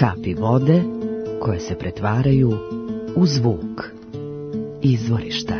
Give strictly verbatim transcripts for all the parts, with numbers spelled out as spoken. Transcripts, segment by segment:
Kapi vode koje se pretvaraju u zvuk izvorišta.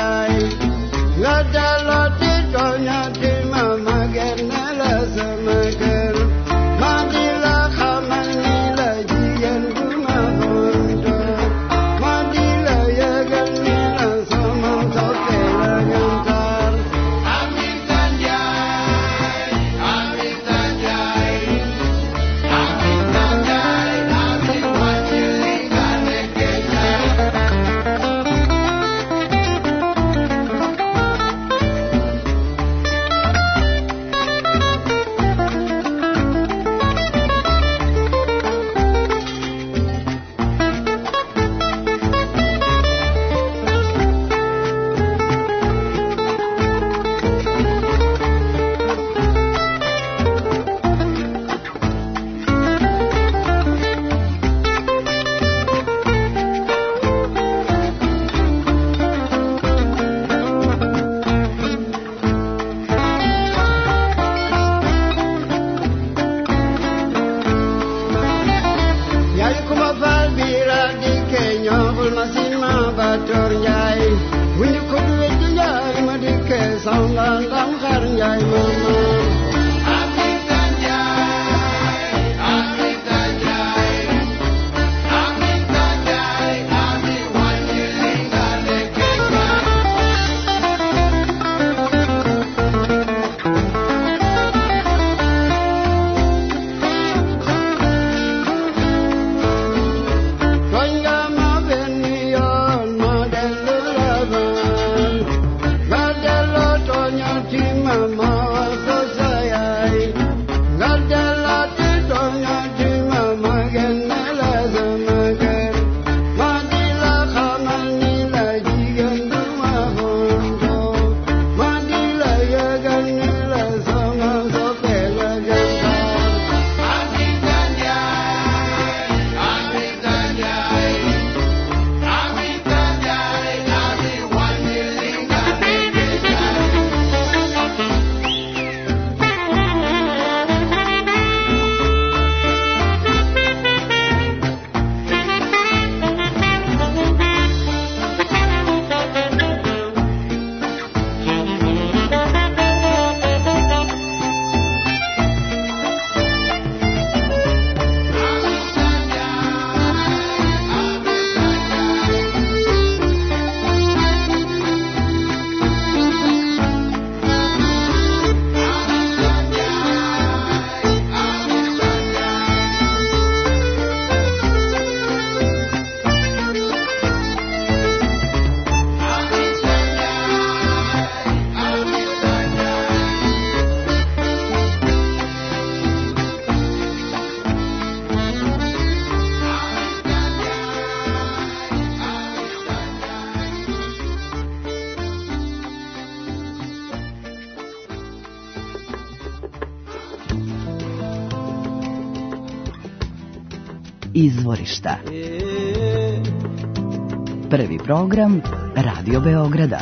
Izvorišta. Prvi program Radio Beograda.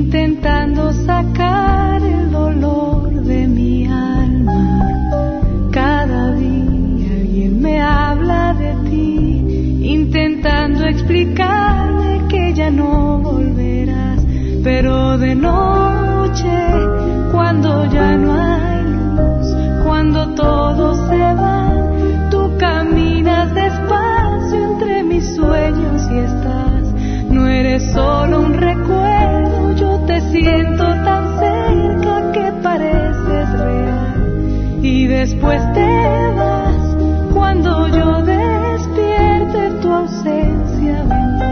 intentando sacar el dolor de mi alma. Cada día alguien me habla de ti, intentando explicarme que ya no volverás. Pero de noche, cuando ya no hay luz, cuando todo se va, tú caminas despacio entre mis sueños y estás. No eres solo un recuerdo, yo te siento tan cerca que pareces real. Y después te vas, cuando yo despierte tu ausencia vendrá.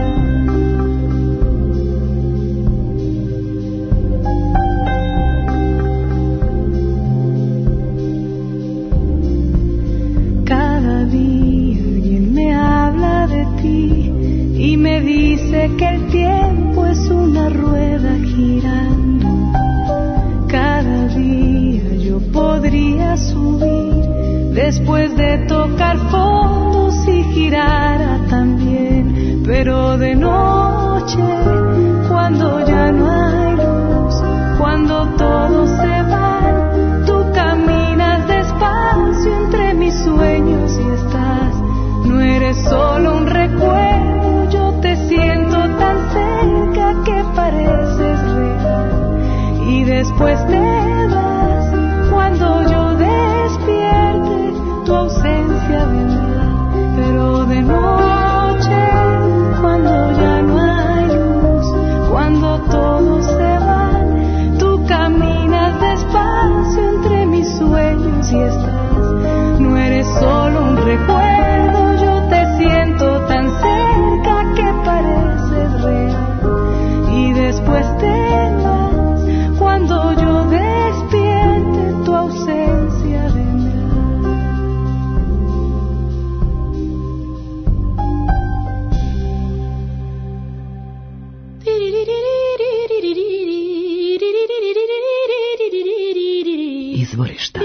Cada día alguien me habla de ti y me dice que el tiempo es una rueda girando. Cada día yo podría subir después de tocar fondo si girara también. Pero de noche, cuando ya no hay luz, cuando todo se va, tú caminas despacio entre mis sueños y estás. No eres solo un recuerdo, yo te siento tan cerca que pareces real. Y después te vas, cuando yo despierte tu ausencia vendrá. Pero de noche, cuando ya no hay luz, cuando todo se va, tú caminas despacio entre mis sueños y estás. No eres solo un recuerdo, yo te siento tan cerca que pareces real. Y después te vas, cuando yo despierte tu ausencia vendrá. Izvorišta.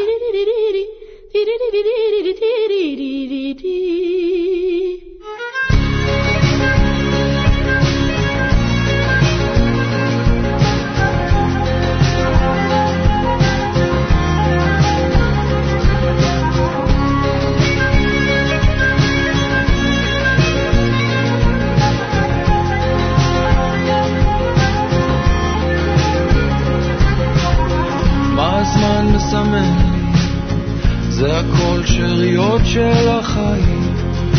מה הזמן מסמן לי? זה הכל שאריות של החיים.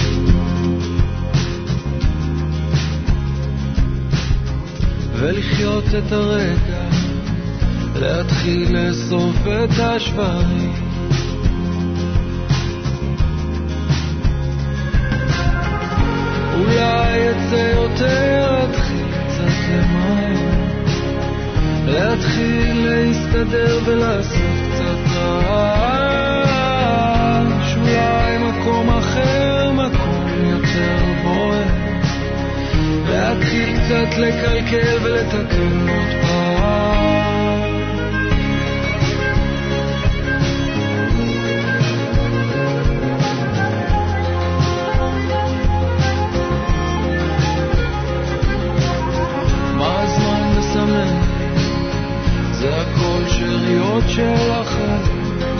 ולחיות את הרגע, להתחיל לאסוף את השברים. אולי יצא יותר, להתחיל קצת למעלה, להתחיל להסתדר ולעשות קצת רעש. אולי מקום אחר, מקום יותר בוער, להתחיל קצת לקלקל ולתקן עוד פעם. מה הזמן מסמן? זה הכל שאריות של החיים.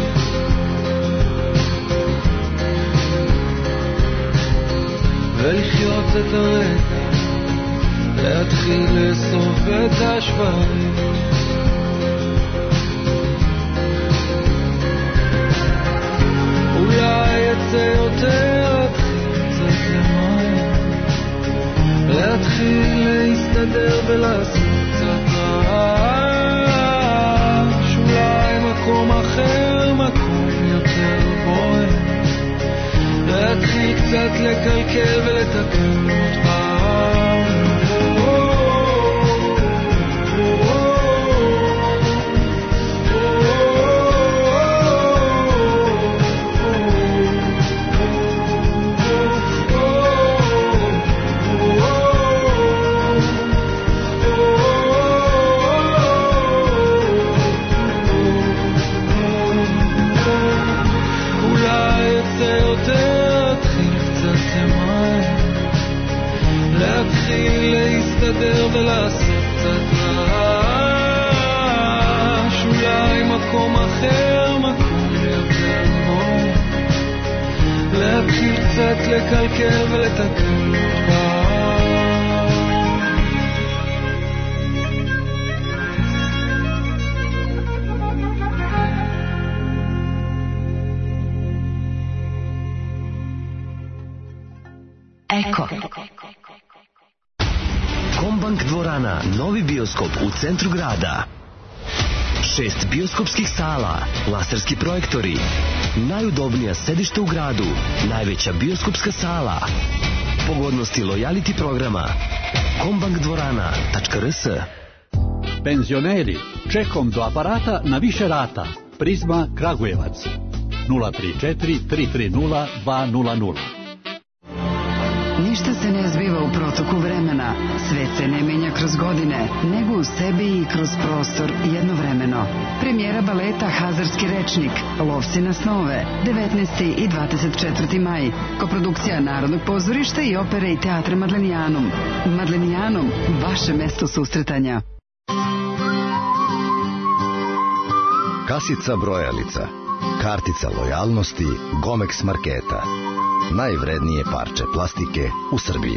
ולחיות את הרגע, להתחיל לאסוף את השברים. אולי יצא יותר, להתחיל קצת למעלה, להתחיל להסתדר ולעשות קצת רעש. אולי מקום אחר, מקום יותר בוער, להתחיל קצת לקלקל ולתקן עוד פעם. להתחיל להסתדר ולעשות קצת רעש. יותר מקום ליותר מור, להכיר קצת, לקלקל ולתקל בה. Eko. Kombank dvorana, novi bioskop u centru grada. Šest bioskopskih sala, laserski projektori, najudobnija sedišta u gradu, najveća bioskopska sala. Pogodnosti lojality programa. kombank dvorana tačka r s. Penzioneri, čekom do aparata na više rata. Prizma Kragujevac. nula tri četiri tri tri nula dva nula nula. Ništa se ne zbiva u protoku vremena, svet se ne menja kroz godine, nego u sebi i kroz prostor jednovremeno. Premijera baleta Hazarski rečnik, Lovci na snove, devetnaesti i dvadeset četvrti maj. Koprodukcija Narodnog pozorišta i opere i teatra Madlenijanum. Madlenijanum, vaše mesto susretanja. Kasica brojalica, kartica lojalnosti Gomex marketa. Najvrednije parče plastike u Srbiji.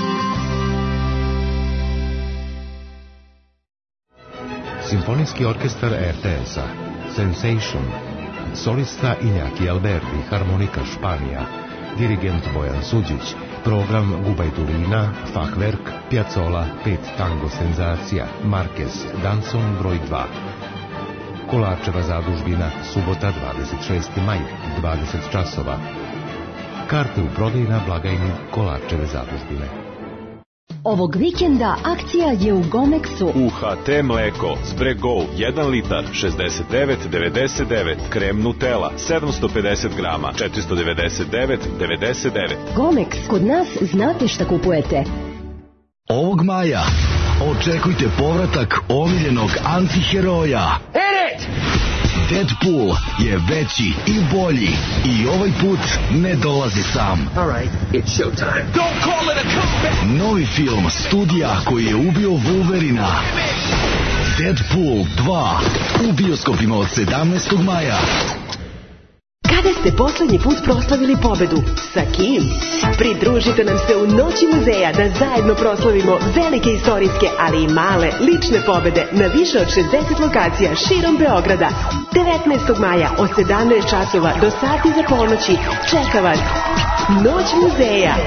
Simfonijski orkestar R T S-a, Sensation, solista Iñaki Alberti, harmonika Španija, dirigent Bojan Suđić, program Gubajdulina, Fachwerk, Piazzolla, pet tango senzacija, Marquez, Danson broj dva. Kolarčeva zadužbina, subota dvadeset šesti maj, dvadeset časova. Karte u prodaji na blagajni Kolarčeve zadužbine. Ovog vikenda akcija je u Gomexu. U H T mleko Zbrego jedan litar šezdeset devet devedeset devet, krem Nutella sedamsto pedeset grama četiristo devedeset devet devedeset devet. Gomex, kod nas znate šta kupujete. Ovog maja očekujte povratak omiljenog antiheroja. Hit it! Deadpool je veći i bolji i ovaj put ne dolazi sam. All right, it's showtime. Don't call it a comeback. Novi film studija koji je ubio Wolverina. Deadpool dva u bioskopima od sedamnaestog maja. Kada ste poslednji put proslavili pobedu? Sa kim? Pridružite nam se u Noći muzeja da zajedno proslavimo velike istorijske, ali i male, lične pobede na više od šezdeset lokacija širom Beograda. devetnaestog maja od sedamnaest časova do sati za ponoći čeka vas Noć muzeja.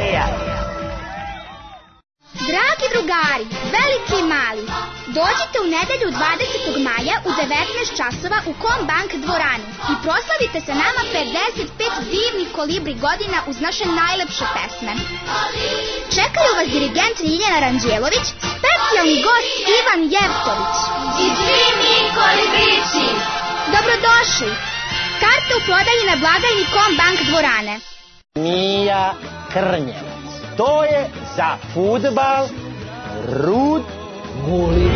Dragi drugari, veliki i mali, dođite u nedelju dvadesetog maja u devetnaest časova u Kombank dvorani i proslavite se nama pedeset pet divnih kolibri godina uz naše najlepše pesme. Čekaju vas dirigent Ljiljana Ranđelović, specijalni gost Ivan Jevtović i svi mi kolibrići. Dobrodošli! Karte u prodaji na blagajni Kombank dvorane. Mija Krnjevac. To je za fudbal Rud Guli.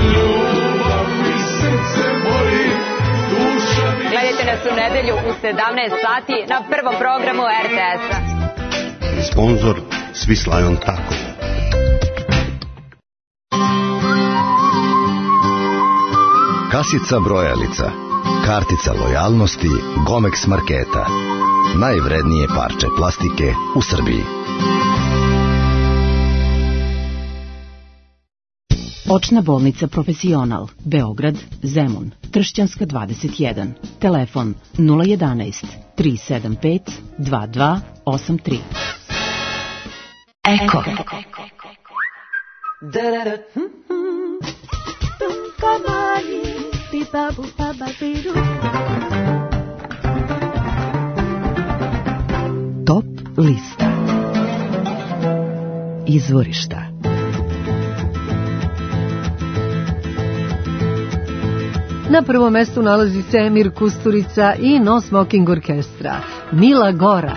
Gledajte nas u nedelju u sedamnaest sati na prvom programu R T S-a. Sponzor Swiss Tako. Kasica brojalica, kartica lojalnosti Gomex marketa. Najvrednije parče plastike u Srbiji. Očna bolnica Profesional, Beograd, Zemun, Tršćanska dvadeset jedan. Telefon nula jedanaest tri sedam pet dva dva osam tri. Eko. Top lista. Izvorišta. Na prvom mestu nalazi se Emir Kusturica i No Smoking Orkestra. Mila Gora.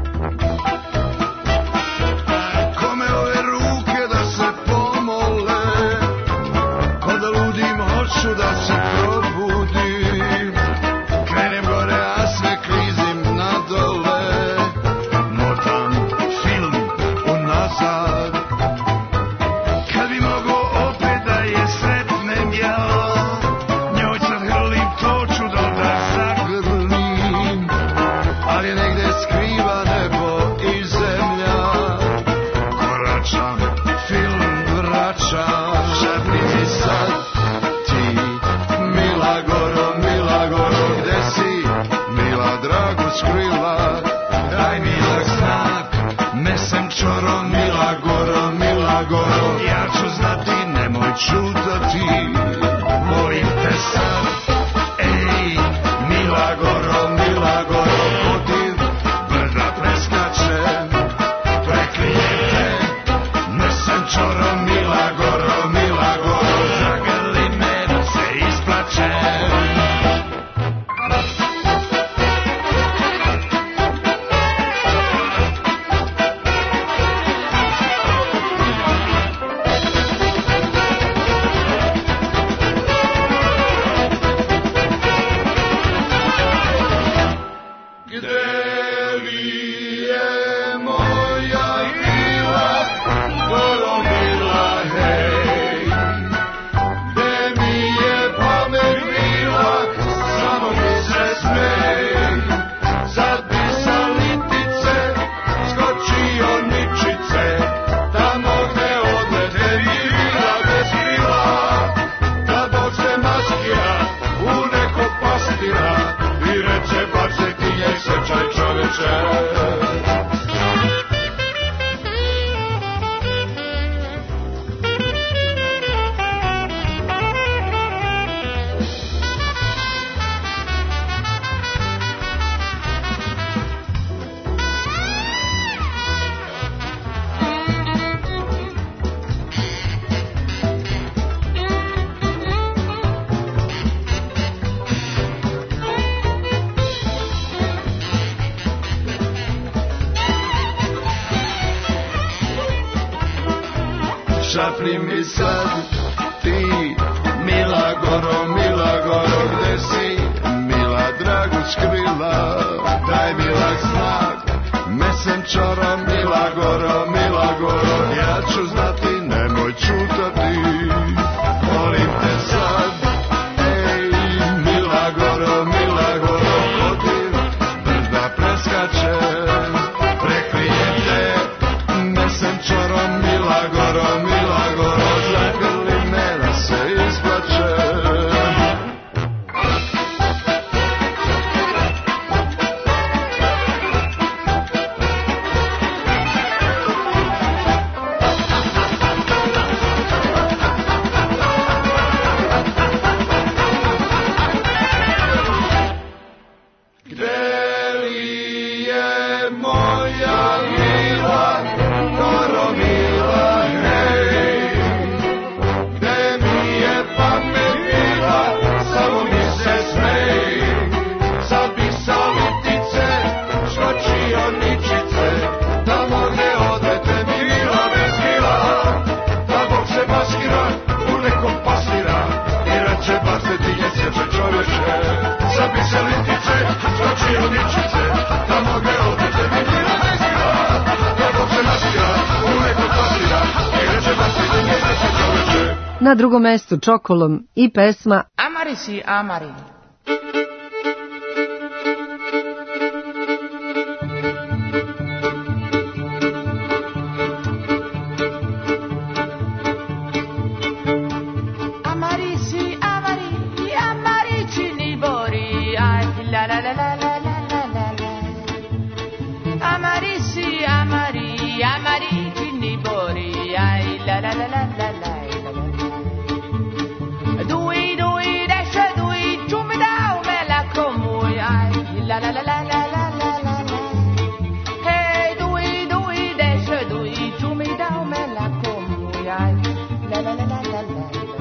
Kome ove ruke da se pomole, ko da ludim hoću da se probudim. Krenem gore, a sve klizim nadole. Motam film unazad. Kad bi mogo opet da je sretnem ja, njoj sad hrlim toču do da zagrlim. šapri mi sad ti, mila goro, mila goro, gde si, mila dragu skrila, daj mila znak, mesem čoro, mila goro, mila goro, ja ću znati, nemoj čutati, molim te sad, ej, mila goro, mila goro, kodir, brzda preskače, prekrije te, mesem čoro, mila goro, mila goro, zagrli me da se isplače. Na drugom mestu Čokolom i pesma Amari si amari. Amari si amari, amari čini bori, aj la la la la la la la la. Amari si amari, amari čini bori, aj la la la la la la. La la la la la la la la la. Hey, dui dui desce dui, tu mi dai me la comuiai. La la la la la la.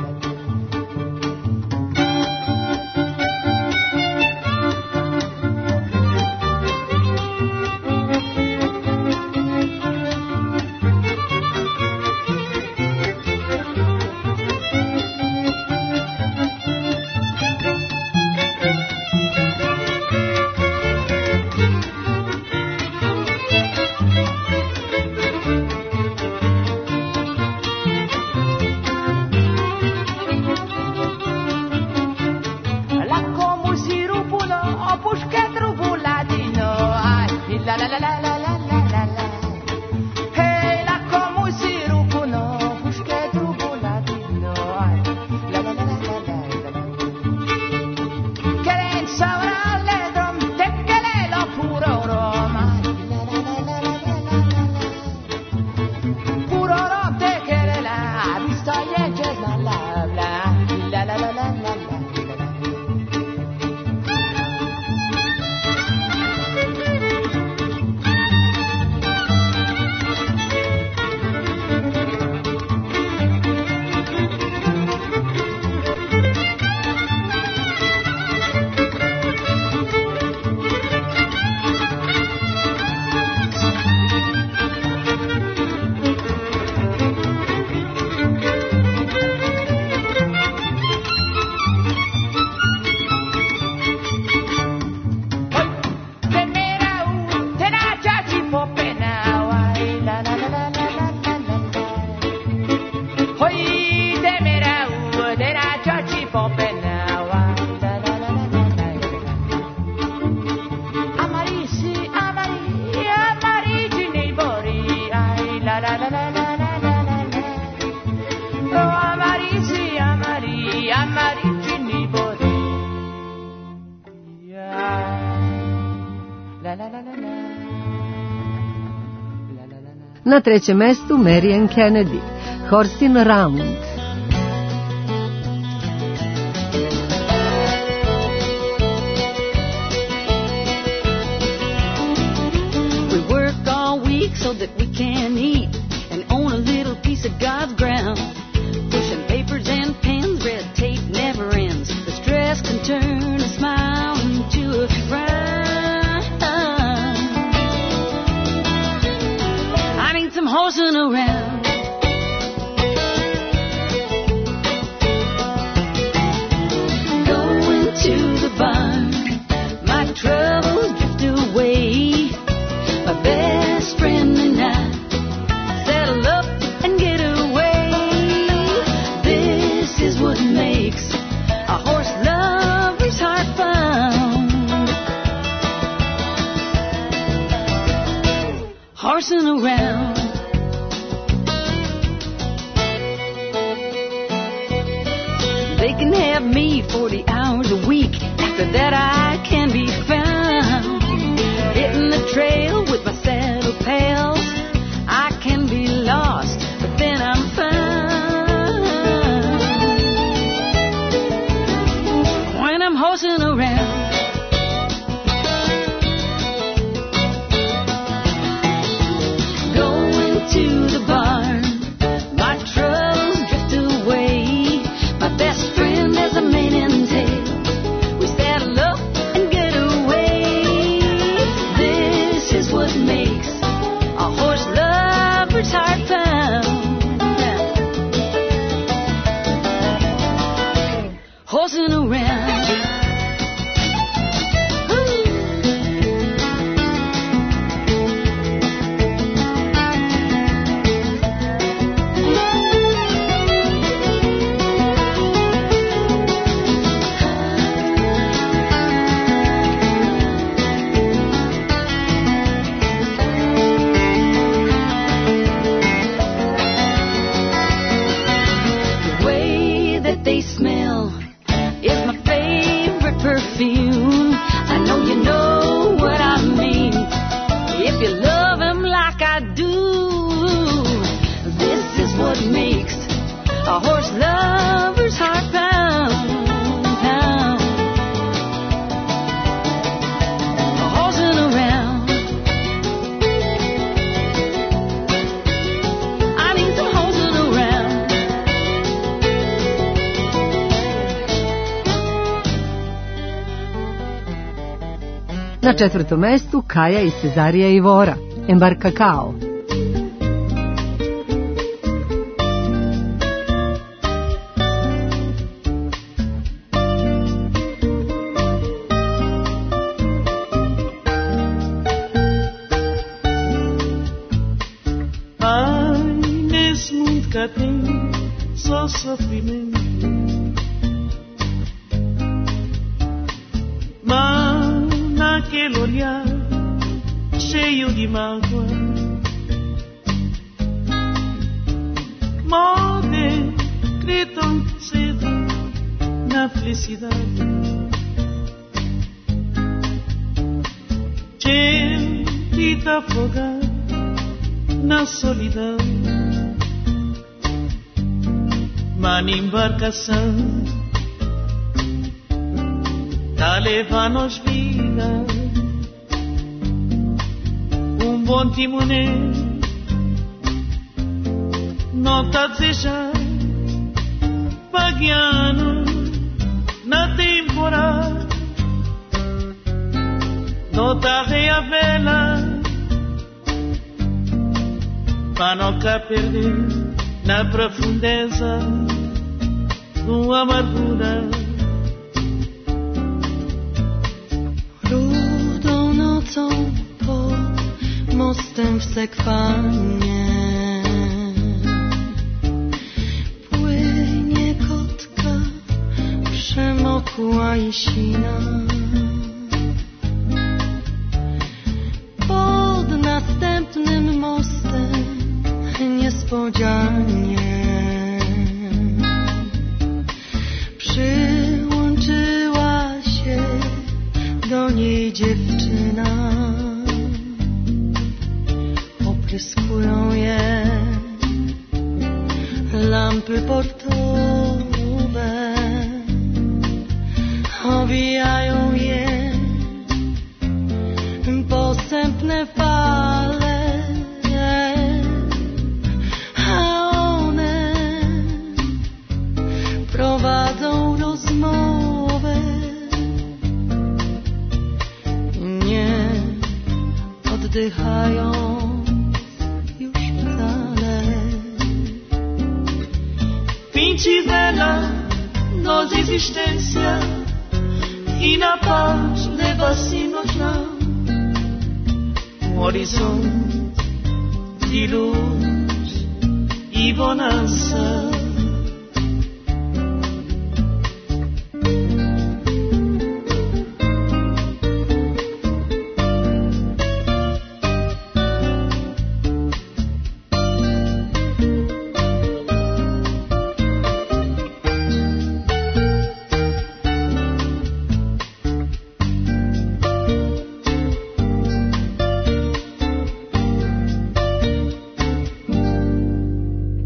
Na trećem mestu Marian Kennedy, Horsin' Around. We work all week so that we can eat and own a little piece of God's ground. Pushing papers and pens, red tape never ends. The stress can turn a smile into a frown. I need some horsing around. horsing around. They can have me forty hours a week. After that I can be found hitting the trail with my saddle pals. I can be lost, but then I'm found when I'm horsing around. Going to the barn, my troubles drift away. My best friend is a mane and tail. We saddle up and get away. This is what makes a horse lover's heart pound. Horsing around. Perfume. I know you know what I mean. If you love him like I do, this is what makes a horse lover's heart pound, pound. Horsing around. I need some horsing around. Na četvrtom mestu Kaja i Cezarija Ivora, Embarka Kao. Ai, nesse mundo cá tem só sofrimento. Naquele olhar cheio de mágoa, morre, gritam cedo na felicidade. Gente tá afogada na solidão, mas na embarcação tá levando-nos vida. Um bom timoneiro não tá desejando, paguiano na temporada, não tá rei a vela, pra não cá perder na profundeza do amargura. Rudą nocą pod mostem w Sekwanie płynie kotka przemokła i sina. Pod następnym mostem niespodzianie przyłączyła się do niej dziewczyna. Opryskują je lampy portowe, owijają je posępne fale, a one prowadzą rozmowę. Nie oddychają już wcale. Pintivela, nos existência e na paz leva-se-nos lá um horizonte de luz e bonança.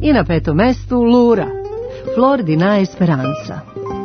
I na petom mestu Lura, Flor di na Esperanza.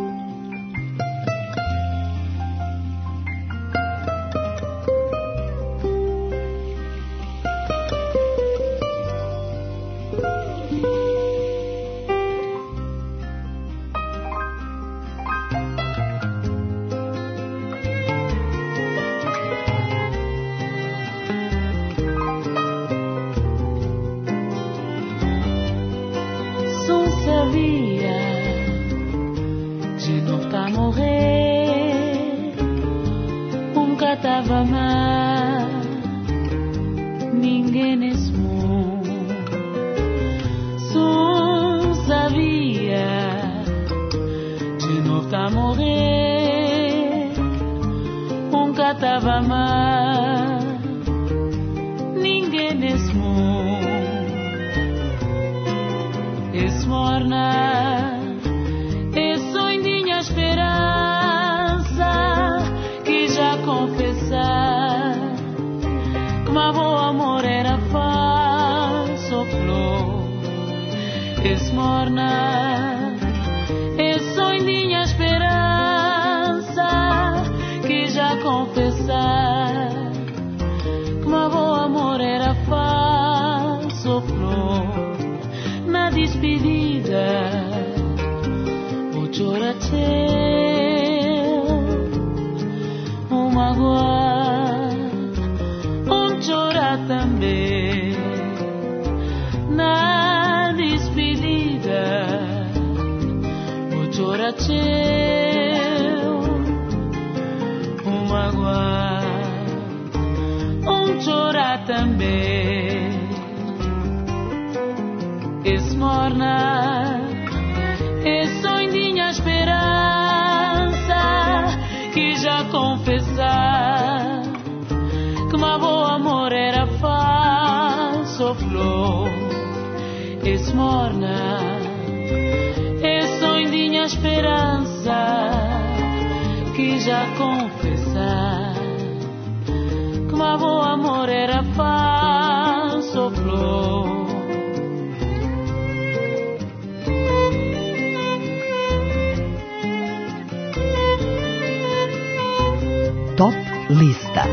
Top lista.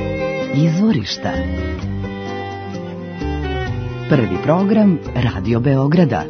Izvorišta. Prvi program Radio Beograda.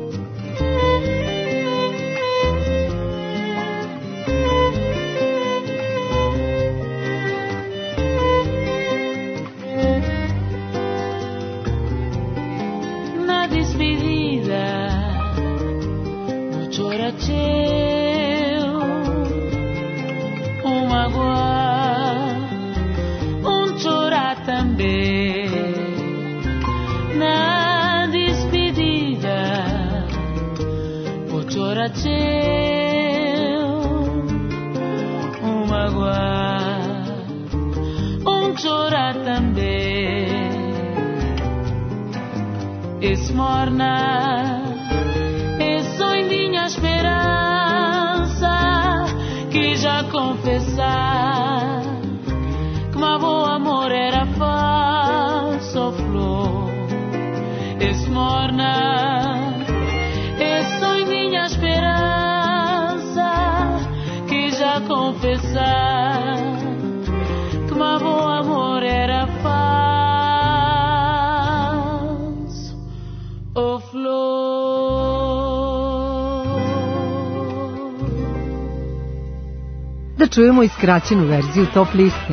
Da čujemo i skraćenu verziju top liste.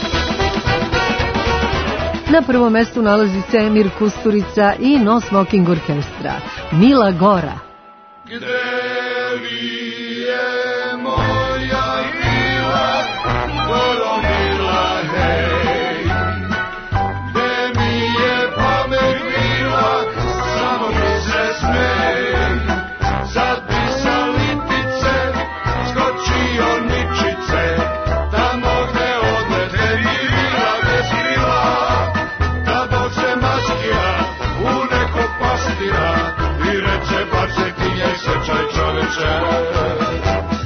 Na prvom mestu nalazi se Emir Kusturica i No Smoking Orkestra, Mila Gora. Gde li je moja mila, Goro mila, hej, gde mi je pamet bila, samo mi se smej, sad bi sa litice skočio ničice, tamo gde odlete mi bila bez krila, da Bog se maskira u nekog pastira i reče bar se ti njej sečaj čoveče.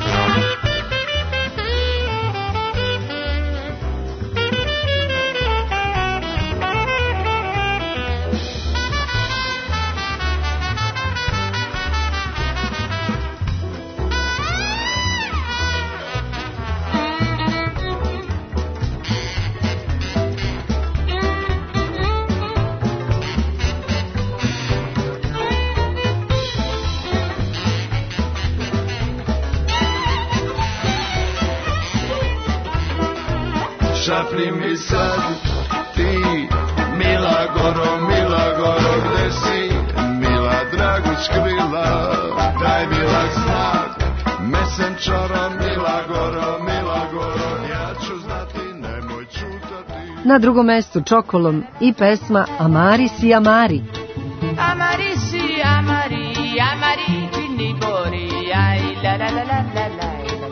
šapni mi sad ti, mila goro, mila goro, gde si, mila draguć krila, daj mila znak, mesenčara, mila goro, mila goro, ja ću znati, nemoj čutati. Na drugom mestu Čokolom i pesma Amari si Amari. Amari si Amari, Amari čini bori, aj la la la la la la.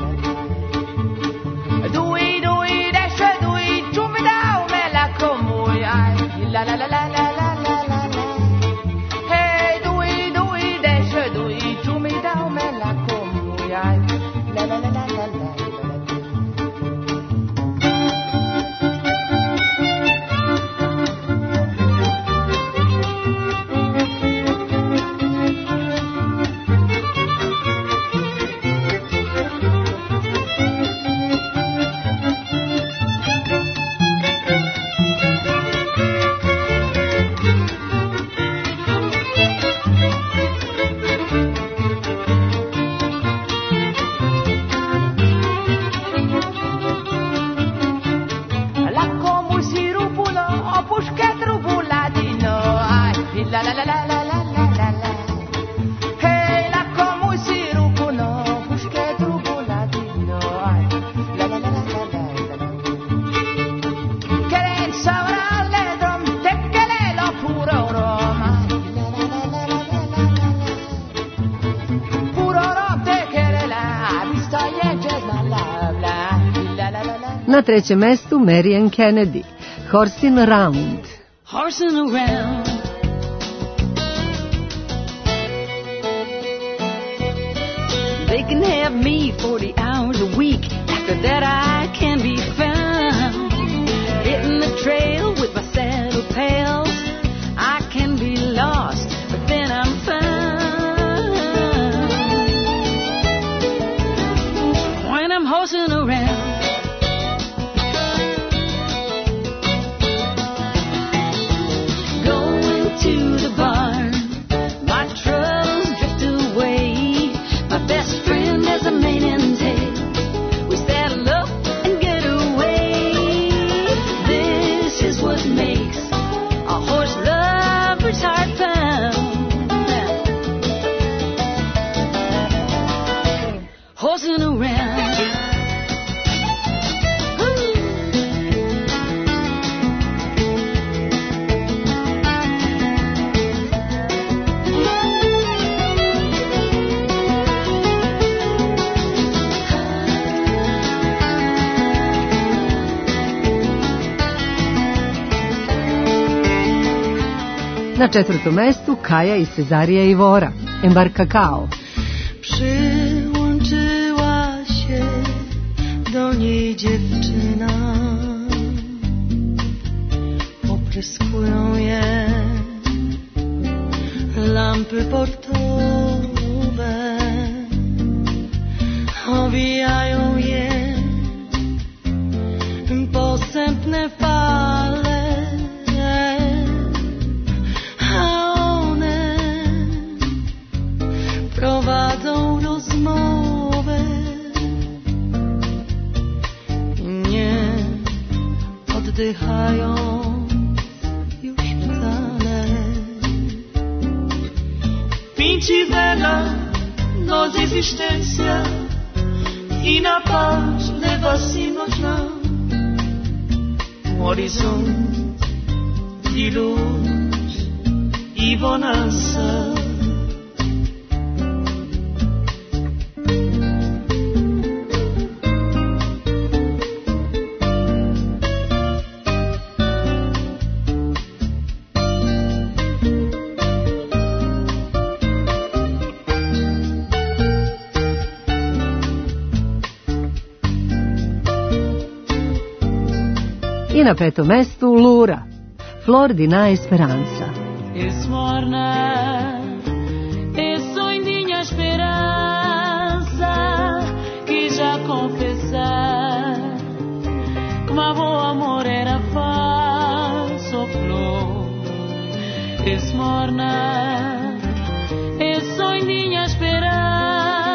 Dui dui desce dui, čumi dao me la komuj, aj la la la la la la la la. Hey dui dui desce dui, čumi dao me la komuj, aj la la la la la la. Na trećem mestu Marian Kennedy, Horsin' Around. Horsin' around, they can have me forty hours a week. After that I can be found hitting the trail with my saddle pals. I can be lost, but then I'm found when I'm horsing around. To the barn, my troubles drift away. My best friend has a mane and tail. We saddle up and get away. This is what makes a horse lover's heart found. Horsing around. Na četvrtom mestu Kaja i Cezarija Iwora, Embarcacao. Przyłączyła się do niej dziewczyna, opryskują je lampy portowe, owijają je posępne fale. Prowadzą rozmowę i nie oddychają już wcale. Pintivela, nos existência e na paz leva-se-nos lá um horizonte de luz e bonança. I na petom mestu Lura, Flor di na Esperanza. Esmorna, é sonhinha esperança que já confessar que meu amor era falso, flor. Esmorna, é sonhinha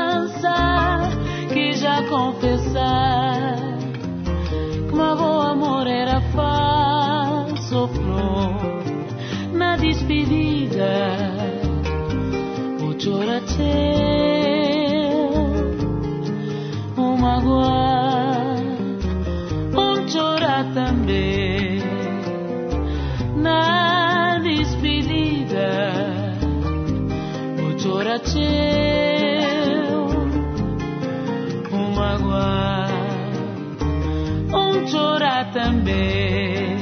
esperança que já confessar que meu amor despedida, vou chorar um magoar, um chorar também na despedida, vou chorar um magoar, um chorar também.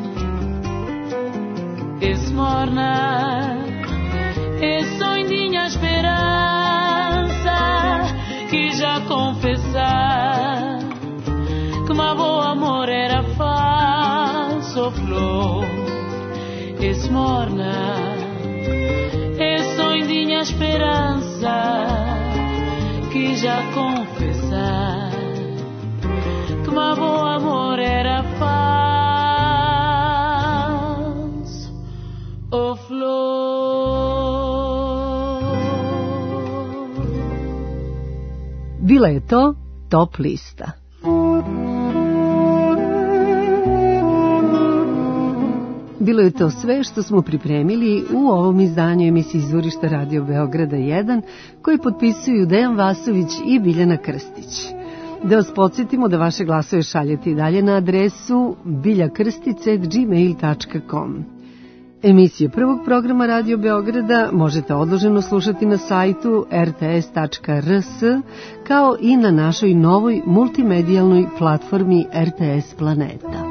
Esmorna, é sonhinha esperança que já confessar que meu bom amor era falso flor. Esmorna, é sonhinha esperança que já confessar que meu bom amor era falso. Bila je to Top lista. Bilo je to sve što smo pripremili u ovom izdanju emisije Izvorišta Radio Beograda jedan, koji potpisuju Dejan Vasović i Biljana Krstić. Da vas podsjetimo da vaše glasove šaljete i dalje na adresu biljakrstice at gmail dot com. Emisije prvog programa Radio Beograda možete odloženo slušati na sajtu r t s dot r s kao i na našoj novoj multimedijalnoj platformi R T S Planeta.